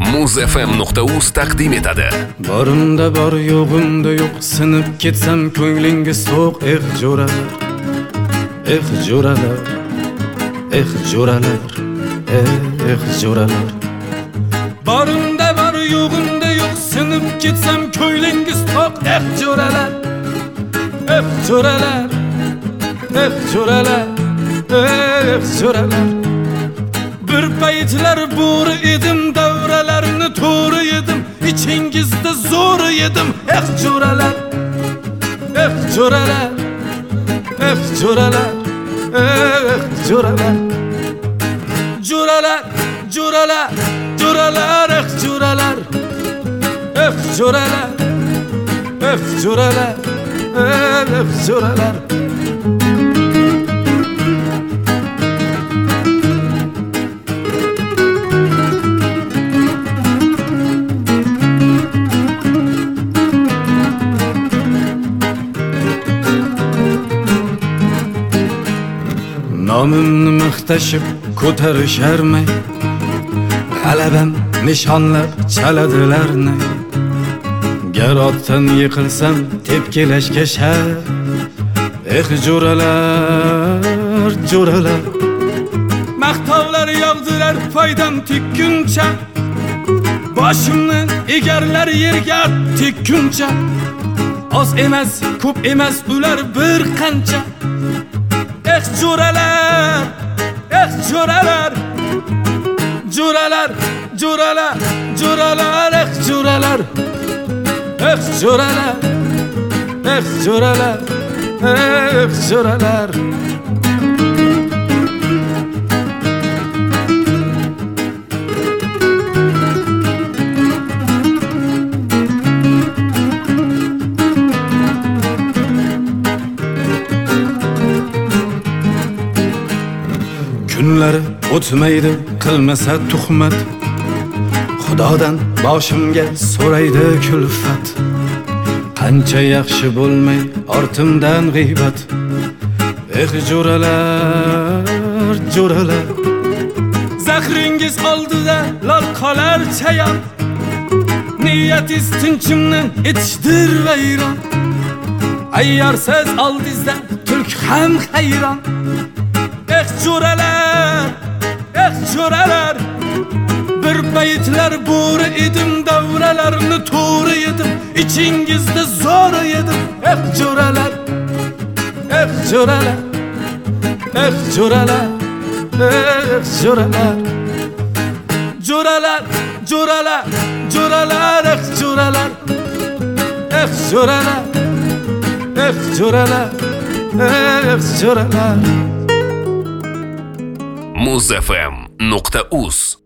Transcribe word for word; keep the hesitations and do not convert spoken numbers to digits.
muz f m nuqta uz taqdim etadi. Borimda bor, yo'g'imda yo'q, sinib ketsam ko'nglingiz to'q. Eh jo'ralar, eh jo'ralar, eh jo'ralar, eh jo'ralar. Borimda bor, yo'g'imda yo'q, sinib ketsam ko'nglingiz to'q. Eh jo'ralar, eh jo'ralar, eh jo'ralar, eh jo'ralar. Bir paytlar bo'ri edim, davralarni to'ri yedim, ichingizda zo'r yedim. Eh jo'ralar, eh jo'ralar, eh jo'ralar, eh jo'ralar. Jo'ralar, jo'ralar, jo'ralar, eh jo'ralar, eh jo'ralar, eh jo'ralar, eh jo'ralar. Nomimni maqtashib ko'tarisharmay, g'alabam nishonlab chaladilarni. Gar otdan yiqilsam tepkilashga shart. Eh jo'ralar, jo'ralar. Maqtovlar yog'dilar foydam tekkuncha, boshimni egarlar yerga tekkuncha. Oz emas, ko'p emas ular bir qancha. Eh jo'ralar, eh jo'ralar, jo'ralar, jo'ralar, jo'ralar, eh jo'ralar, eh jo'ralar, eh jo'ralar, eh jo'ralar. Kunlari o'tmaydi qilmasa tuhmat, Xudodan boshimga so'raydi kulfat. Qancha yaxshi bo'lmay ortimdan g'iybat. Eh jo'ralar, jo'ralar. Zahringiz oldida lol qolar chayon, niyatingiz tinchimni etishdir vayron. Ayyorsiz oldingizda tulk ham hayron. Eh jo'ralar, eh jo'ralar. Bir paytlar bo'ri edim, davralarni to'ri yedim, ichingizda zo'r yedim. Eh jo'ralar, eh jo'ralar, eh jo'ralar, eh jo'ralar. Jo'ralar, jo'ralar, jo'ralar, eh jo'ralar, eh jo'ralar, eh jo'ralar, eh jo'ralar. muz f m nuqta uz